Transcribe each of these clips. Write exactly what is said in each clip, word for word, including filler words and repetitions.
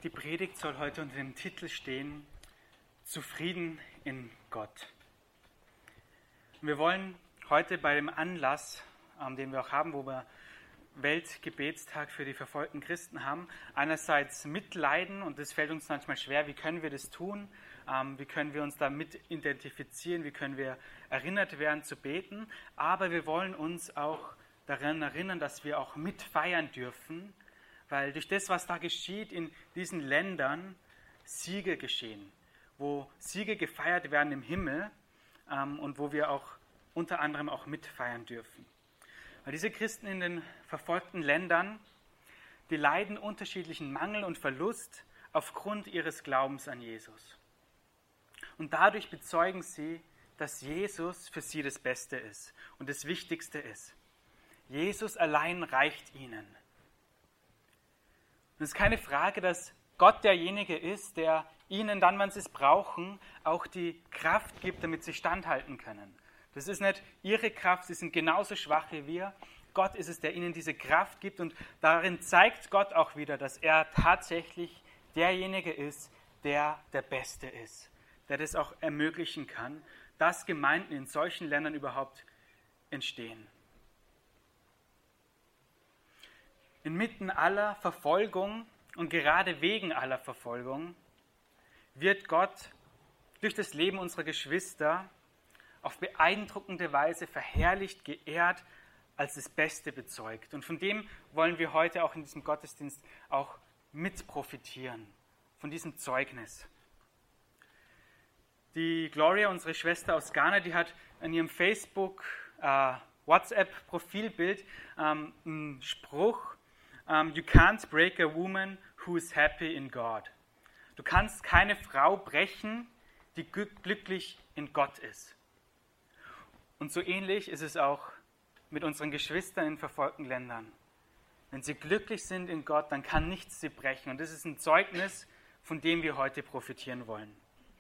Die Predigt soll heute unter dem Titel stehen, Zufrieden in Gott. Wir wollen heute bei dem Anlass, ähm, den wir auch haben, wo wir Weltgebetstag für die verfolgten Christen haben, einerseits mitleiden, und das fällt uns manchmal schwer, wie können wir das tun, ähm, wie können wir uns damit identifizieren, wie können wir erinnert werden zu beten, aber wir wollen uns auch daran erinnern, dass wir auch mitfeiern dürfen, weil durch das, was da geschieht in diesen Ländern, Siege geschehen, wo Siege gefeiert werden im Himmel ähm, und wo wir auch unter anderem auch mitfeiern dürfen. Weil diese Christen in den verfolgten Ländern, die leiden unterschiedlichen Mangel und Verlust aufgrund ihres Glaubens an Jesus. Und dadurch bezeugen sie, dass Jesus für sie das Beste ist und das Wichtigste ist. Jesus allein reicht ihnen. Und es ist keine Frage, dass Gott derjenige ist, der ihnen dann, wenn sie es brauchen, auch die Kraft gibt, damit sie standhalten können. Das ist nicht ihre Kraft, sie sind genauso schwach wie wir. Gott ist es, der ihnen diese Kraft gibt, und darin zeigt Gott auch wieder, dass er tatsächlich derjenige ist, der der Beste ist, der das auch ermöglichen kann, dass Gemeinden in solchen Ländern überhaupt entstehen. Inmitten aller Verfolgung und gerade wegen aller Verfolgung wird Gott durch das Leben unserer Geschwister auf beeindruckende Weise verherrlicht, geehrt, als das Beste bezeugt. Und von dem wollen wir heute auch in diesem Gottesdienst auch mit profitieren, von diesem Zeugnis. Die Gloria, unsere Schwester aus Ghana, die hat in ihrem Facebook, äh, WhatsApp-Profilbild ähm, einen Spruch: Um, you can't break a woman who is happy in God. Du kannst keine Frau brechen, die glücklich in Gott ist. Und so ähnlich ist es auch mit unseren Geschwistern in verfolgten Ländern. Wenn sie glücklich sind in Gott, dann kann nichts sie brechen. Und das ist ein Zeugnis, von dem wir heute profitieren wollen.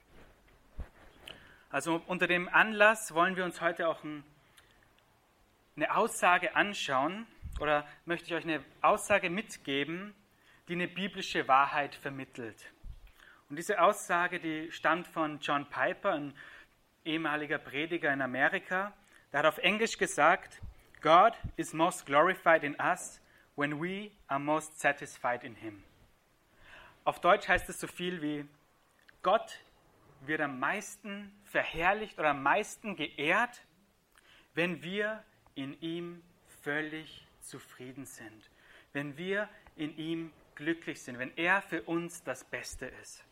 Also unter dem Anlass wollen wir uns heute auch ein, eine Aussage anschauen, oder möchte ich euch eine Aussage mitgeben, die eine biblische Wahrheit vermittelt. Und diese Aussage, die stammt von John Piper, ein ehemaliger Prediger in Amerika. Der hat auf Englisch gesagt: God is most glorified in us when we are most satisfied in him. Auf Deutsch heißt es so viel wie: Gott wird am meisten verherrlicht oder am meisten geehrt, wenn wir in ihm völlig zufrieden sind, wenn wir in ihm glücklich sind, wenn er für uns das Beste ist.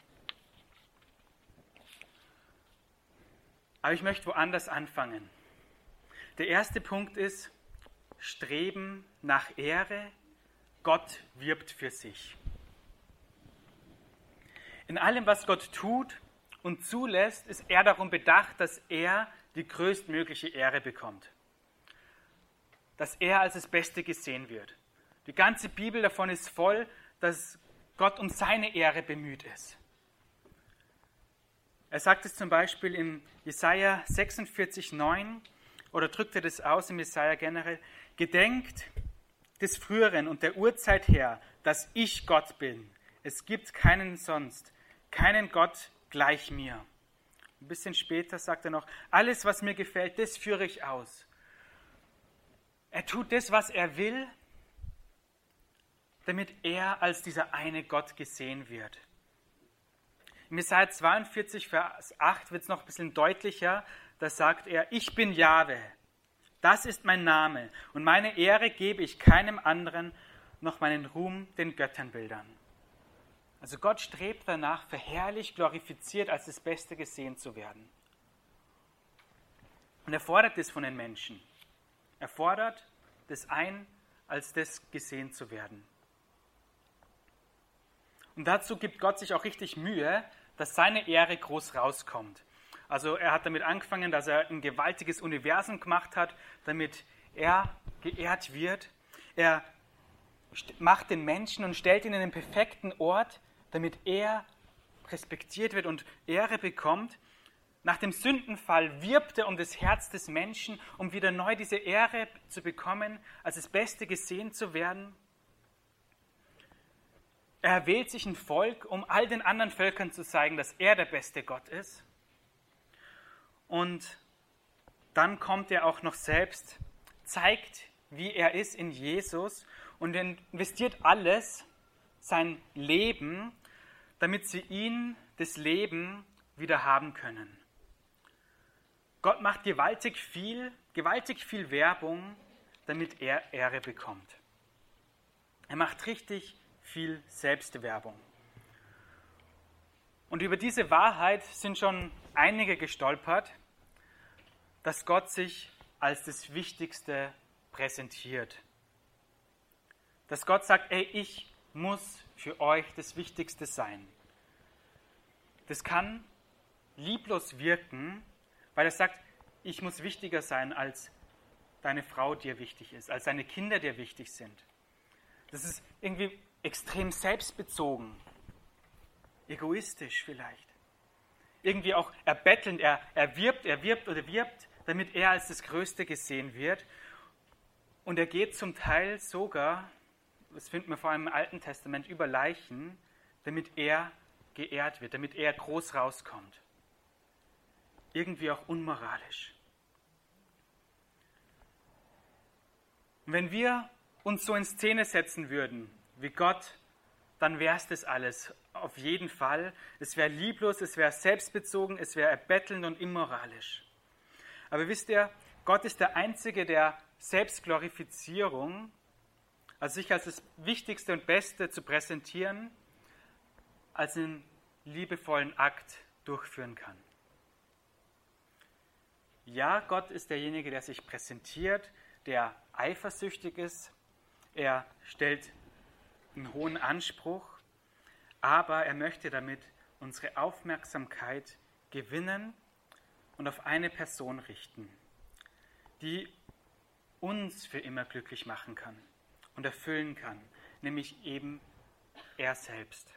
Aber ich möchte woanders anfangen. Der erste Punkt ist: Streben nach Ehre. Gott wirbt für sich. In allem, was Gott tut und zulässt, ist er darum bedacht, dass er die größtmögliche Ehre bekommt. Dass er als das Beste gesehen wird. Die ganze Bibel davon ist voll, dass Gott um seine Ehre bemüht ist. Er sagt es zum Beispiel in Jesaja sechsundvierzig neun, oder drückt er das aus im Jesaja generell: Gedenkt des Früheren und der Urzeit her, dass ich Gott bin. Es gibt keinen sonst, keinen Gott gleich mir. Ein bisschen später sagt er noch: Alles, was mir gefällt, das führe ich aus. Er tut das, was er will, damit er als dieser eine Gott gesehen wird. In Jesaja zweiundvierzig, Vers acht wird es noch ein bisschen deutlicher. Da sagt er: Ich bin Jahwe, das ist mein Name, und meine Ehre gebe ich keinem anderen, noch meinen Ruhm den Götternbildern. Also Gott strebt danach, verherrlicht, glorifiziert, als das Beste gesehen zu werden. Und er fordert das von den Menschen. Er fordert das ein, als das gesehen zu werden. Und dazu gibt Gott sich auch richtig Mühe, dass seine Ehre groß rauskommt. Also er hat damit angefangen, dass er ein gewaltiges Universum gemacht hat, damit er geehrt wird. Er macht den Menschen und stellt ihn in den perfekten Ort, damit er respektiert wird und Ehre bekommt. Nach dem Sündenfall wirbt er um das Herz des Menschen, um wieder neu diese Ehre zu bekommen, als das Beste gesehen zu werden. Er erwählt sich ein Volk, um all den anderen Völkern zu zeigen, dass er der beste Gott ist. Und dann kommt er auch noch selbst, zeigt, wie er ist in Jesus und investiert alles, sein Leben, damit sie ihn, das Leben, wieder haben können. Gott macht gewaltig viel, gewaltig viel Werbung, damit er Ehre bekommt. Er macht richtig viel Selbstwerbung. Und über diese Wahrheit sind schon einige gestolpert, dass Gott sich als das Wichtigste präsentiert. Dass Gott sagt, ey, ich muss für euch das Wichtigste sein. Das kann lieblos wirken, weil er sagt, ich muss wichtiger sein, als deine Frau dir wichtig ist, als deine Kinder dir wichtig sind. Das ist irgendwie extrem selbstbezogen, egoistisch vielleicht. Irgendwie auch erbettelnd, er, er wirbt, er wirbt oder wirbt, damit er als das Größte gesehen wird. Und er geht zum Teil sogar, das finden wir vor allem im Alten Testament, über Leichen, damit er geehrt wird, damit er groß rauskommt. Irgendwie auch unmoralisch. Und wenn wir uns so in Szene setzen würden, wie Gott, dann wäre es das alles, auf jeden Fall. Es wäre lieblos, es wäre selbstbezogen, es wäre erbettelnd und immoralisch. Aber wisst ihr, Gott ist der Einzige, der Selbstglorifizierung, also sich als das Wichtigste und Beste zu präsentieren, als einen liebevollen Akt durchführen kann. Ja, Gott ist derjenige, der sich präsentiert, der eifersüchtig ist. Er stellt einen hohen Anspruch, aber er möchte damit unsere Aufmerksamkeit gewinnen und auf eine Person richten, die uns für immer glücklich machen kann und erfüllen kann, nämlich eben er selbst.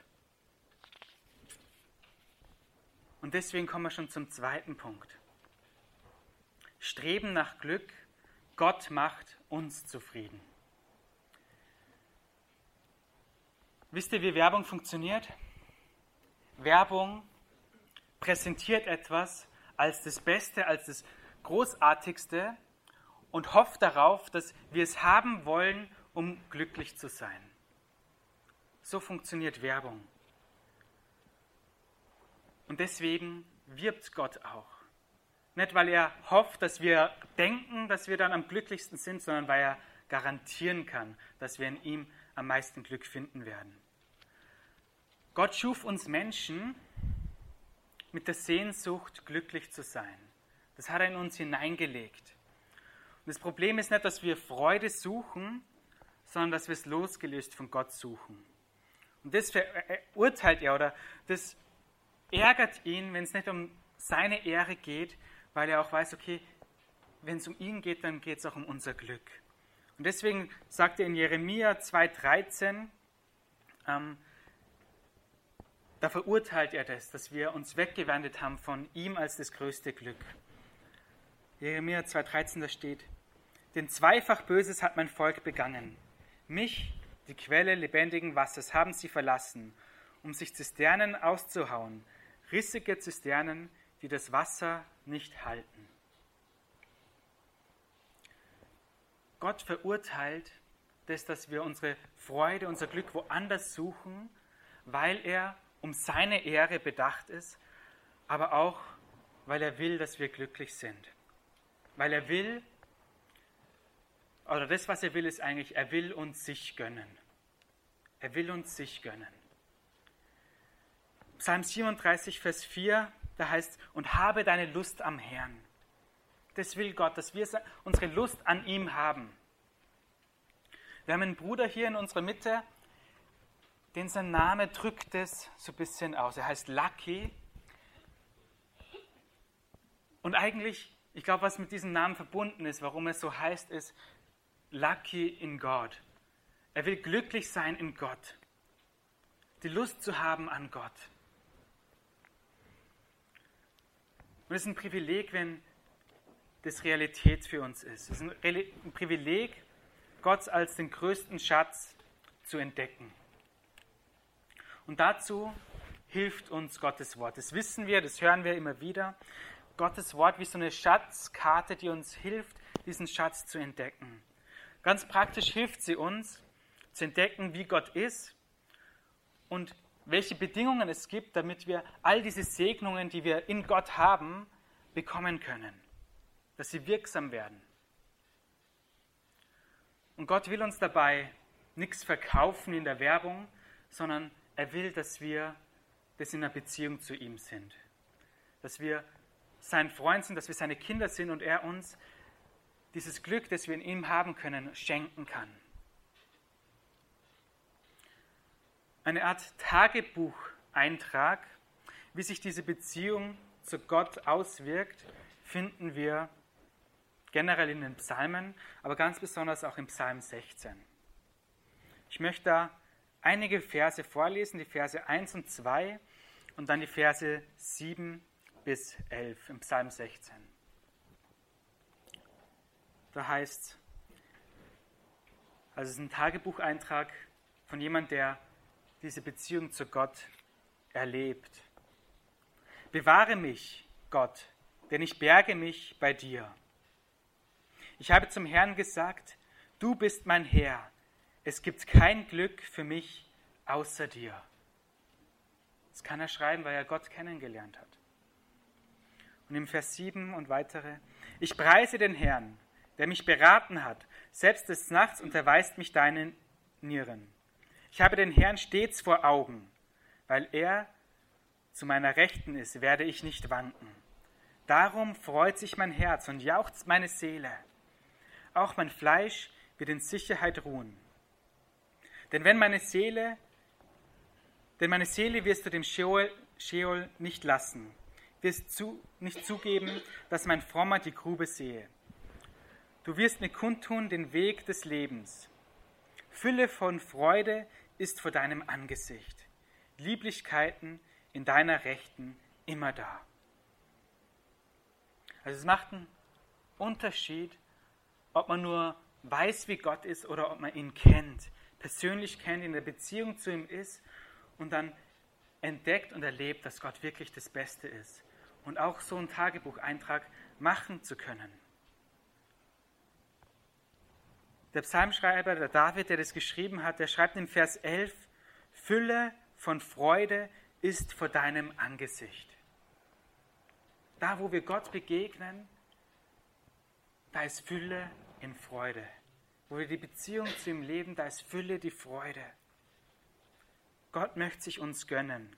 Und deswegen kommen wir schon zum zweiten Punkt. Streben nach Glück, Gott macht uns zufrieden. Wisst ihr, wie Werbung funktioniert? Werbung präsentiert etwas als das Beste, als das Großartigste und hofft darauf, dass wir es haben wollen, um glücklich zu sein. So funktioniert Werbung. Und deswegen wirbt Gott auch. Nicht, weil er hofft, dass wir denken, dass wir dann am glücklichsten sind, sondern weil er garantieren kann, dass wir in ihm am meisten Glück finden werden. Gott schuf uns Menschen mit der Sehnsucht, glücklich zu sein. Das hat er in uns hineingelegt. Und das Problem ist nicht, dass wir Freude suchen, sondern dass wir es losgelöst von Gott suchen. Und das verurteilt er oder das ärgert ihn, wenn es nicht um seine Ehre geht, weil er auch weiß, okay, wenn es um ihn geht, dann geht es auch um unser Glück. Und deswegen sagt er in Jeremia zwei dreizehn, ähm, da verurteilt er das, dass wir uns weggewendet haben von ihm als das größte Glück. Jeremia zwei dreizehn, da steht, denn zweifach Böses hat mein Volk begangen. Mich, die Quelle lebendigen Wassers, haben sie verlassen, um sich Zisternen auszuhauen, rissige Zisternen, die das Wasser nicht halten. Gott verurteilt das, dass wir unsere Freude, unser Glück woanders suchen, weil er um seine Ehre bedacht ist, aber auch, weil er will, dass wir glücklich sind. Weil er will, oder das, was er will, ist eigentlich, er will uns sich gönnen. Er will uns sich gönnen. Psalm siebenunddreißig, Vers vier, da heißt, und habe deine Lust am Herrn. Das will Gott, dass wir unsere Lust an ihm haben. Wir haben einen Bruder hier in unserer Mitte, den sein Name drückt es so ein bisschen aus. Er heißt Lucky. Und eigentlich, ich glaube, was mit diesem Namen verbunden ist, warum es so heißt, ist Lucky in God. Er will glücklich sein in Gott. Die Lust zu haben an Gott. Und es ist ein Privileg, wenn das Realität für uns ist. Es ist ein Privileg, Gott als den größten Schatz zu entdecken. Und dazu hilft uns Gottes Wort. Das wissen wir, das hören wir immer wieder. Gottes Wort wie so eine Schatzkarte, die uns hilft, diesen Schatz zu entdecken. Ganz praktisch hilft sie uns, zu entdecken, wie Gott ist und welche Bedingungen es gibt, damit wir all diese Segnungen, die wir in Gott haben, bekommen können. Dass sie wirksam werden. Und Gott will uns dabei nichts verkaufen in der Werbung, sondern er will, dass wir das in einer Beziehung zu ihm sind. Dass wir sein Freund sind, dass wir seine Kinder sind und er uns dieses Glück, das wir in ihm haben können, schenken kann. Eine Art Tagebucheintrag, wie sich diese Beziehung zu Gott auswirkt, finden wir generell in den Psalmen, aber ganz besonders auch im Psalm sechzehn. Ich möchte da einige Verse vorlesen, die Verse eins und zwei und dann die Verse sieben bis elf im Psalm sechzehn. Da heißt es, also es ist ein Tagebucheintrag von jemandem, der diese Beziehung zu Gott erlebt. Bewahre mich, Gott, denn ich berge mich bei dir. Ich habe zum Herrn gesagt, du bist mein Herr. Es gibt kein Glück für mich außer dir. Das kann er schreiben, weil er Gott kennengelernt hat. Und im Vers sieben und weitere, ich preise den Herrn, der mich beraten hat, selbst des Nachts unterweist mich deine Nieren. Ich habe den Herrn stets vor Augen, weil er zu meiner Rechten ist, werde ich nicht wanken. Darum freut sich mein Herz und jauchzt meine Seele. Auch mein Fleisch wird in Sicherheit ruhen. Denn wenn meine Seele, denn meine Seele wirst du dem Scheol, Scheol nicht lassen, wirst zu, nicht zugeben, dass mein Frommer die Grube sehe. Du wirst mir kundtun den Weg des Lebens. Fülle von Freude ist vor deinem Angesicht. Lieblichkeiten in deiner Rechten immer da. Also es macht einen Unterschied, ob man nur weiß, wie Gott ist oder ob man ihn kennt, persönlich kennt, in der Beziehung zu ihm ist und dann entdeckt und erlebt, dass Gott wirklich das Beste ist. Und auch so einen Tagebucheintrag machen zu können. Der Psalmschreiber, der David, der das geschrieben hat, der schreibt in Vers elf, Fülle von Freude ist vor deinem Angesicht. Da, wo wir Gott begegnen, da ist Fülle in Freude. Wo wir die Beziehung zu ihm leben, da ist Fülle die Freude. Gott möchte sich uns gönnen.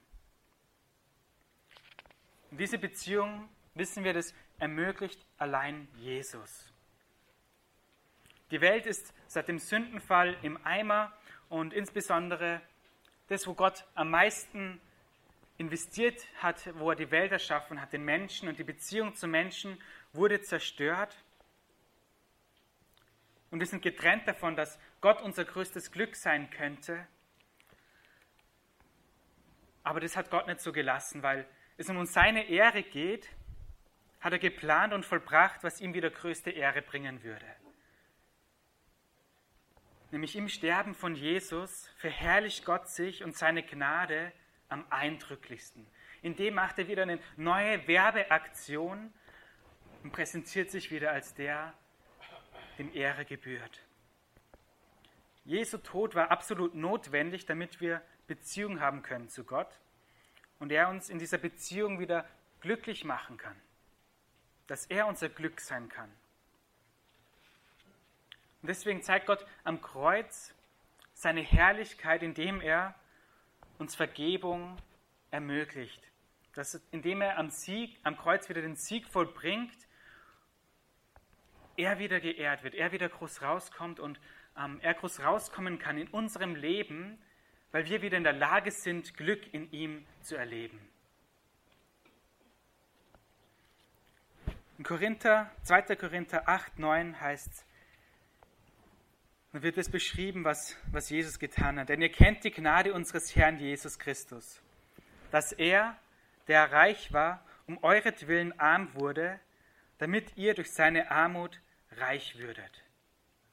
Und diese Beziehung, wissen wir, das ermöglicht allein Jesus. Die Welt ist seit dem Sündenfall im Eimer und insbesondere das, wo Gott am meisten investiert hat, wo er die Welt erschaffen hat, den Menschen und die Beziehung zu Menschen, wurde zerstört. Und wir sind getrennt davon, dass Gott unser größtes Glück sein könnte. Aber das hat Gott nicht so gelassen, weil es um seine Ehre geht, hat er geplant und vollbracht, was ihm wieder größte Ehre bringen würde. Nämlich im Sterben von Jesus verherrlicht Gott sich und seine Gnade am eindrücklichsten. Indem macht er wieder eine neue Werbeaktion und präsentiert sich wieder als der, dem Ehre gebührt. Jesu Tod war absolut notwendig, damit wir Beziehung haben können zu Gott und er uns in dieser Beziehung wieder glücklich machen kann. Dass er unser Glück sein kann. Und deswegen zeigt Gott am Kreuz seine Herrlichkeit, indem er uns Vergebung ermöglicht. Dass, indem er am, Sieg, am Kreuz wieder den Sieg vollbringt, er wieder geehrt wird, er wieder groß rauskommt und ähm, er groß rauskommen kann in unserem Leben, weil wir wieder in der Lage sind, Glück in ihm zu erleben. In Korinther, zweiter Korinther acht, neun heißt es, da wird es beschrieben, was, was Jesus getan hat. Denn ihr kennt die Gnade unseres Herrn Jesus Christus, dass er, der reich war, um euretwillen arm wurde, damit ihr durch seine Armut reich würdet.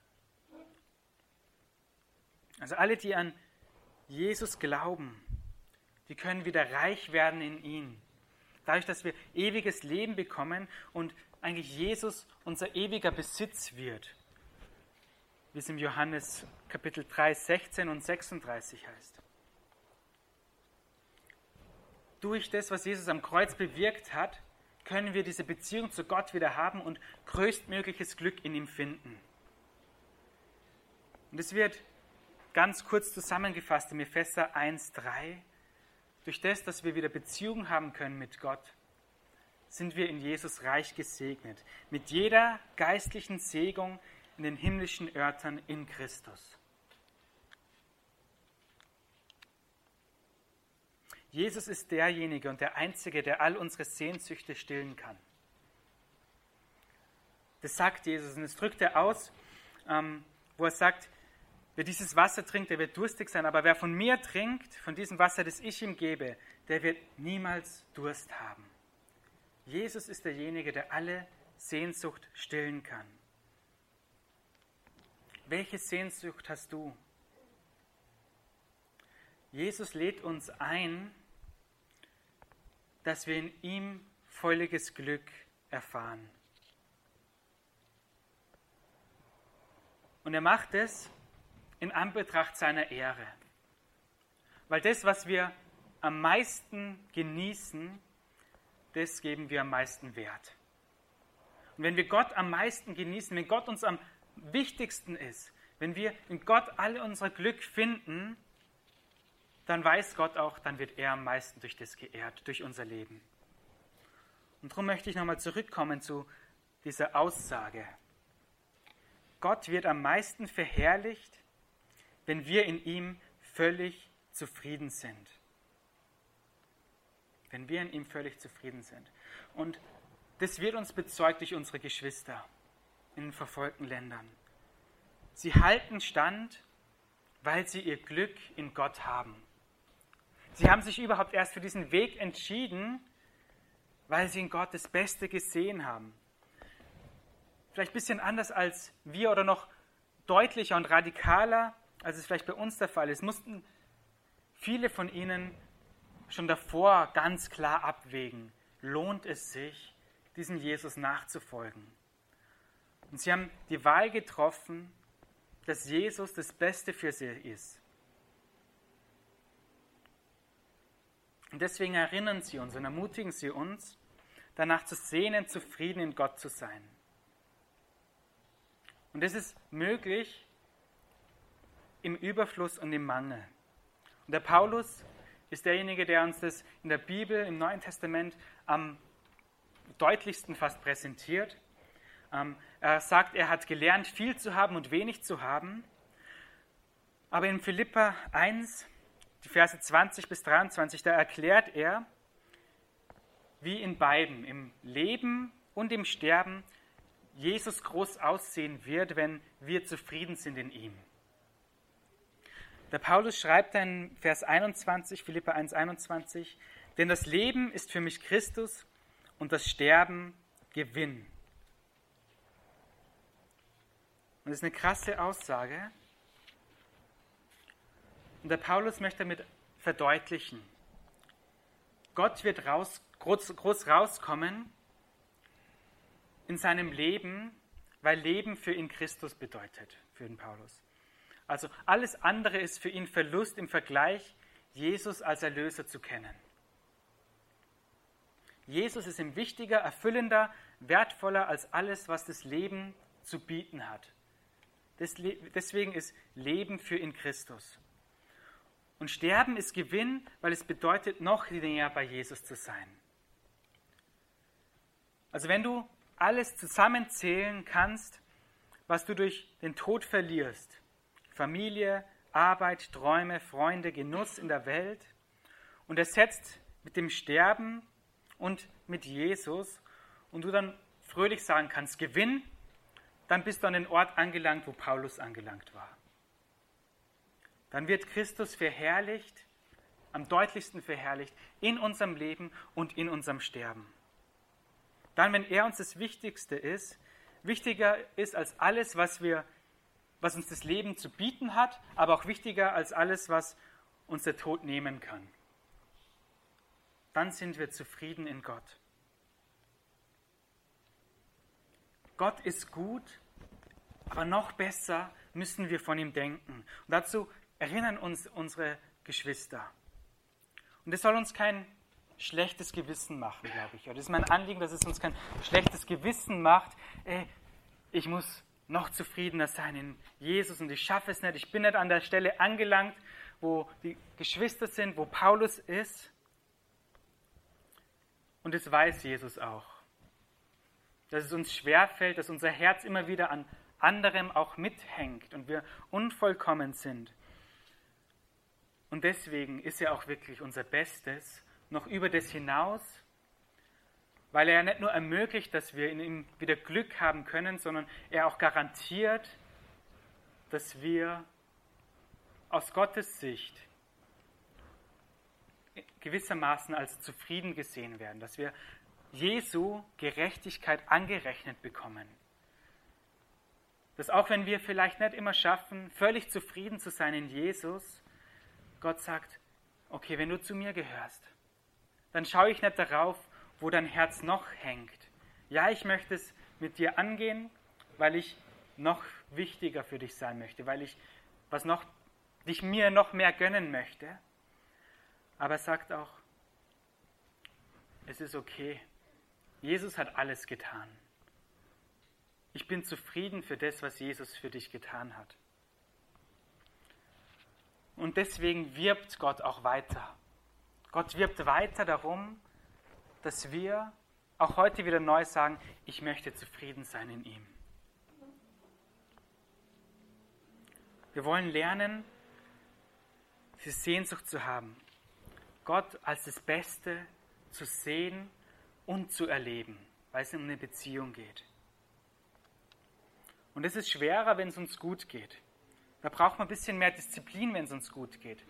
Also alle, die an Jesus glauben, Die können wieder reich werden in ihm. Dadurch, dass wir ewiges Leben bekommen und eigentlich Jesus unser ewiger Besitz wird. Wie es im Johannes Kapitel drei, sechzehn und sechsunddreißig heißt. Durch das, was Jesus am Kreuz bewirkt hat, können wir diese Beziehung zu Gott wieder haben und größtmögliches Glück in ihm finden. Und es wird ganz kurz zusammengefasst im Epheser eins, drei. Durch das, dass wir wieder Beziehung haben können mit Gott, sind wir in Jesus reich gesegnet. Mit jeder geistlichen Segnung in den himmlischen Örtern in Christus. Jesus ist derjenige und der Einzige, der all unsere Sehnsüchte stillen kann. Das sagt Jesus und das drückt er aus, ähm, wo er sagt, wer dieses Wasser trinkt, der wird durstig sein, aber wer von mir trinkt, von diesem Wasser, das ich ihm gebe, der wird niemals Durst haben. Jesus ist derjenige, der alle Sehnsucht stillen kann. Welche Sehnsucht hast du? Jesus lädt uns ein, dass wir in ihm völliges Glück erfahren. Und er macht es in Anbetracht seiner Ehre. Weil das, was wir am meisten genießen, das geben wir am meisten Wert. Und wenn wir Gott am meisten genießen, wenn Gott uns am wichtigsten ist, wenn wir in Gott all unser Glück finden, dann weiß Gott auch, dann wird er am meisten durch das geehrt, durch unser Leben. Und darum möchte ich nochmal zurückkommen zu dieser Aussage. Gott wird am meisten verherrlicht, wenn wir in ihm völlig zufrieden sind. Wenn wir in ihm völlig zufrieden sind. Und das wird uns bezeugt durch unsere Geschwister in den verfolgten Ländern. Sie halten stand, weil sie ihr Glück in Gott haben. Sie haben sich überhaupt erst für diesen Weg entschieden, weil sie in Gott das Beste gesehen haben. Vielleicht ein bisschen anders als wir oder noch deutlicher und radikaler, als es vielleicht bei uns der Fall ist, mussten viele von ihnen schon davor ganz klar abwägen, lohnt es sich, diesem Jesus nachzufolgen. Und sie haben die Wahl getroffen, dass Jesus das Beste für sie ist. Und deswegen erinnern sie uns und ermutigen sie uns, danach zu sehnen, zufrieden in Gott zu sein. Und das ist möglich im Überfluss und im Mangel. Und der Paulus ist derjenige, der uns das in der Bibel, im Neuen Testament am deutlichsten fast präsentiert. Er sagt, er hat gelernt, viel zu haben und wenig zu haben. Aber in Philipper eins, die Verse zwanzig bis dreiundzwanzig, da erklärt er, wie in beiden, im Leben und im Sterben, Jesus groß aussehen wird, wenn wir zufrieden sind in ihm. Der Paulus schreibt dann Vers einundzwanzig, Philipper eins, einundzwanzig, denn das Leben ist für mich Christus und das Sterben Gewinn. Und das ist eine krasse Aussage. Und der Paulus möchte damit verdeutlichen, Gott wird raus, groß, groß rauskommen in seinem Leben, weil Leben für ihn Christus bedeutet, für den Paulus. Also alles andere ist für ihn Verlust im Vergleich, Jesus als Erlöser zu kennen. Jesus ist ihm wichtiger, erfüllender, wertvoller als alles, was das Leben zu bieten hat. Deswegen ist Leben für ihn Christus. Und Sterben ist Gewinn, weil es bedeutet, noch näher bei Jesus zu sein. Also wenn du alles zusammenzählen kannst, was du durch den Tod verlierst, Familie, Arbeit, Träume, Freunde, Genuss in der Welt, und ersetzt mit dem Sterben und mit Jesus, und du dann fröhlich sagen kannst, Gewinn, dann bist du an den Ort angelangt, wo Paulus angelangt war. Dann wird Christus verherrlicht, am deutlichsten verherrlicht, in unserem Leben und in unserem Sterben. Dann, wenn er uns das Wichtigste ist, wichtiger ist als alles, was wir, was uns das Leben zu bieten hat, aber auch wichtiger als alles, was uns der Tod nehmen kann. dann sind wir zufrieden in Gott. Gott ist gut, aber noch besser müssen wir von ihm denken. Und dazu erinnern uns unsere Geschwister. Und es soll uns kein schlechtes Gewissen machen, glaube ich. Das ist mein Anliegen, dass es uns kein schlechtes Gewissen macht. Ey, ich muss noch zufriedener sein in Jesus und ich schaffe es nicht. Ich bin nicht an der Stelle angelangt, wo die Geschwister sind, wo Paulus ist. Und das weiß Jesus auch. Dass es uns schwerfällt, dass unser Herz immer wieder an anderem auch mithängt und wir unvollkommen sind. Und deswegen ist er auch wirklich unser Bestes, noch über das hinaus, weil er ja nicht nur ermöglicht, dass wir in ihm wieder Glück haben können, sondern er auch garantiert, dass wir aus Gottes Sicht gewissermaßen als zufrieden gesehen werden, dass wir Jesu Gerechtigkeit angerechnet bekommen. Dass auch wenn wir vielleicht nicht immer schaffen, völlig zufrieden zu sein in Jesus, Gott sagt, okay, wenn du zu mir gehörst, dann schaue ich nicht darauf, wo dein Herz noch hängt. Ja, ich möchte es mit dir angehen, weil ich noch wichtiger für dich sein möchte, weil ich was noch, dich mir noch mehr gönnen möchte. Aber er sagt auch, es ist okay. Jesus hat alles getan. Ich bin zufrieden für das, was Jesus für dich getan hat. Und deswegen wirbt Gott auch weiter. Gott wirbt weiter darum, dass wir auch heute wieder neu sagen, ich möchte zufrieden sein in ihm. Wir wollen lernen, diese Sehnsucht zu haben, Gott als das Beste zu sehen und zu erleben, weil es um eine Beziehung geht. Und es ist schwerer, wenn es uns gut geht. Da braucht man ein bisschen mehr Disziplin, wenn es uns gut geht.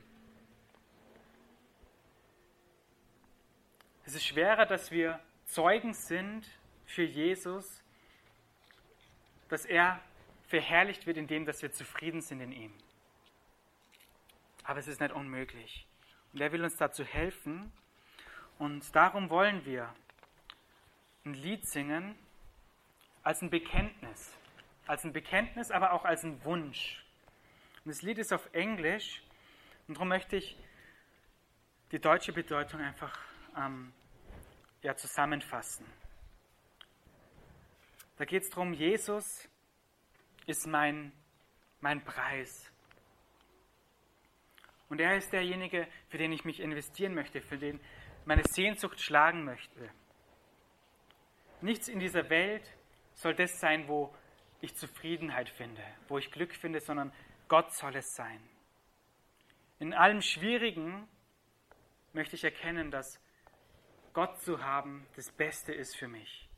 Es ist schwerer, dass wir Zeugen sind für Jesus, dass er verherrlicht wird, indem dass wir zufrieden sind in ihm. Aber es ist nicht unmöglich. Und er will uns dazu helfen. Und darum wollen wir ein Lied singen als ein Bekenntnis. Als ein Bekenntnis, aber auch als ein Wunsch. Und das Lied ist auf Englisch. Und darum möchte ich die deutsche Bedeutung einfach ähm, ja, zusammenfassen. Da geht es darum, Jesus ist mein, mein Preis. Und er ist derjenige, für den ich mich investieren möchte, für den meine Sehnsucht schlagen möchte. Nichts in dieser Welt soll das sein, wo ich Zufriedenheit finde, wo ich Glück finde, sondern Gott soll es sein. In allem Schwierigen möchte ich erkennen, dass Gott zu haben das Beste ist für mich.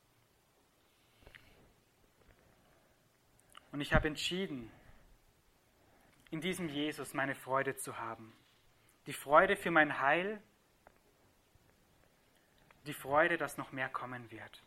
Und ich habe entschieden, in diesem Jesus meine Freude zu haben. Die Freude für mein Heil, die Freude, dass noch mehr kommen wird.